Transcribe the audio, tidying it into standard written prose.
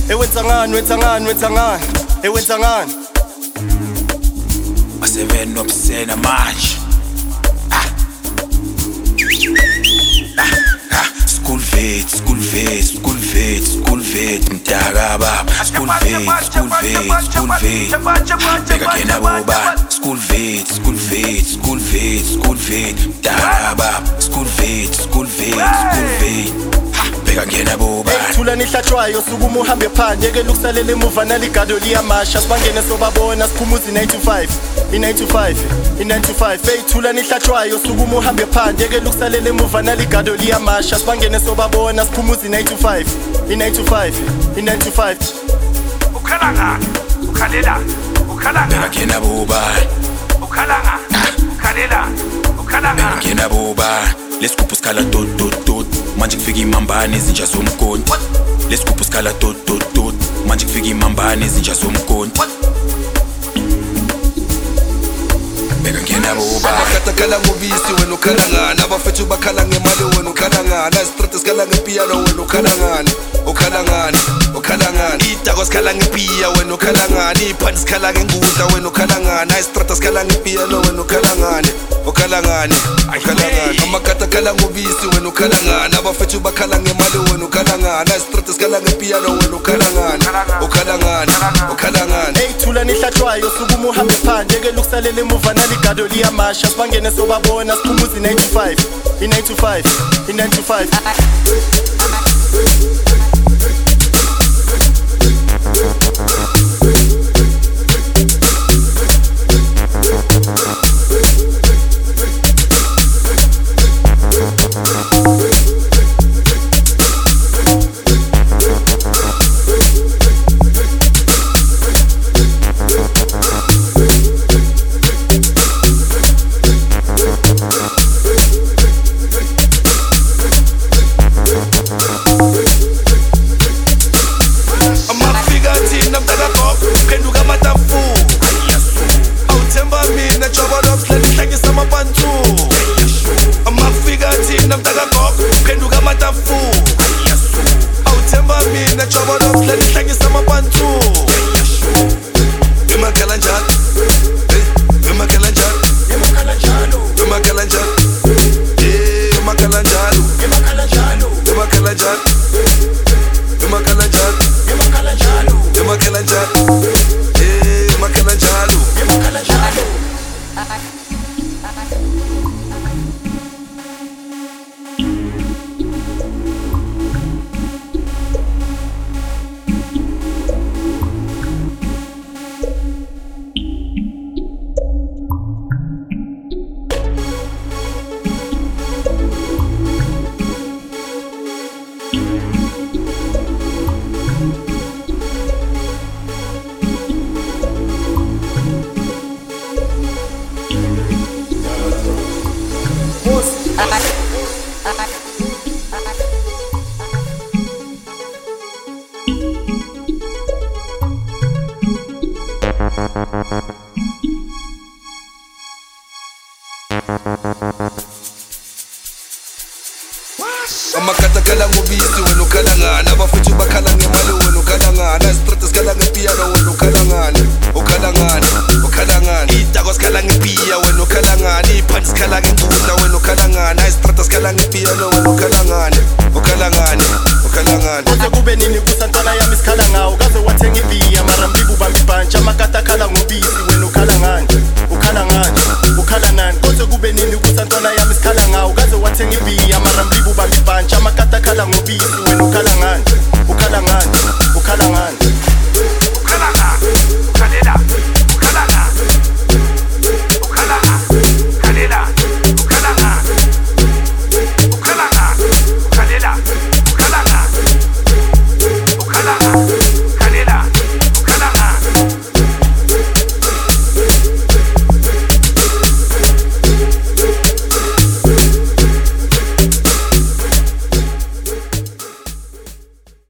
wenzangani wenzangani Aseven obscene manje. School vet mdaka baba. School vet Beka kena boba. School vet mdaka baba. School vet Beka kena boba. Thula nihlatshwayo sukuma uhambe phandle yeke lukusalela emuva naligado liyamasha sibangene sobabona siphumuza i-925 Thula nihlatshwayo sukuma uhambe phandle yeke lukusalela emuva naligado liyamasha sibangene sobabona siphumuza i-925 Ukhala ngani ukhalela Beka kena boba. ukhala ngani ukhalela Beka kena boba. Lesigubhu sikhala tot manje kufika imambane ezinja zomkonti. Lesigubhu sikhala tot manje kufika imambane ezinja zomkonti. Beka kena boba. Abakatakala ngobisi wena ukhala ngani abafethu bakhala ngemali wena ukhala ngani istrate sikhala ngepiano wena ukhala ngani itako sikhala ngepiya wena ukhala ngani iphansi sikhala ngengudla wena ukhala ngani istrate sikhala ngepiano wena ukhala ngani abakatakala ngobisi wena ukhala ngani abafethu bakhala ngemali wena ukhala ngani istrate sikhala ngepiano wena ukhala ngani Thula nihlatshwayo sukuma uhambe phandle yeke lukusalela emuva naligado liyamasha sibangene sobabona siphumuza i-925 Amakatakala ngobisi wena ukhala ngani abafethu bakhala ngemali wena ukhala ngani istrate sikhala ngepiano wena ukhala ngani itako sikhala ngepiya wena ukhala ngani iphansi sikhala ngengudla wena ukhala ngani istrate sikhala ngepiano wena ukhala ngani